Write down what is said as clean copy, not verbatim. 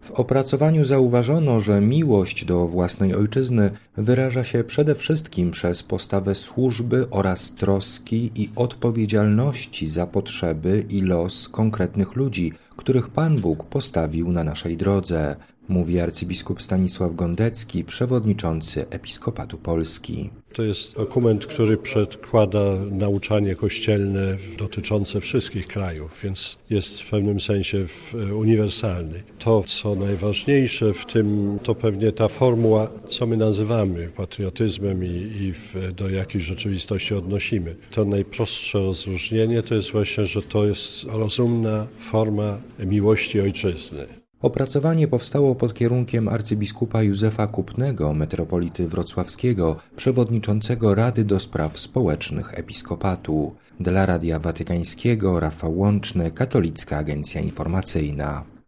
W opracowaniu zauważono, że miłość do własnej ojczyzny wyraża się przede wszystkim przez postawę służby oraz troski i odpowiedzialności za potrzeby i los konkretnych ludzi, których Pan Bóg postawił na naszej drodze, mówi arcybiskup Stanisław Gondecki, przewodniczący Episkopatu Polski. To jest dokument, który przedkłada nauczanie kościelne dotyczące wszystkich krajów, więc jest w pewnym sensie uniwersalny. To, co najważniejsze w tym, to pewnie ta formuła, co my nazywamy patriotyzmem i do jakiej rzeczywistości odnosimy. To najprostsze rozróżnienie to jest właśnie, że to jest rozumna forma miłości ojczyzny. Opracowanie powstało pod kierunkiem arcybiskupa Józefa Kupnego, metropolity wrocławskiego, przewodniczącego Rady do Spraw Społecznych Episkopatu. Dla Radia Watykańskiego Rafał Łączny, Katolicka Agencja Informacyjna.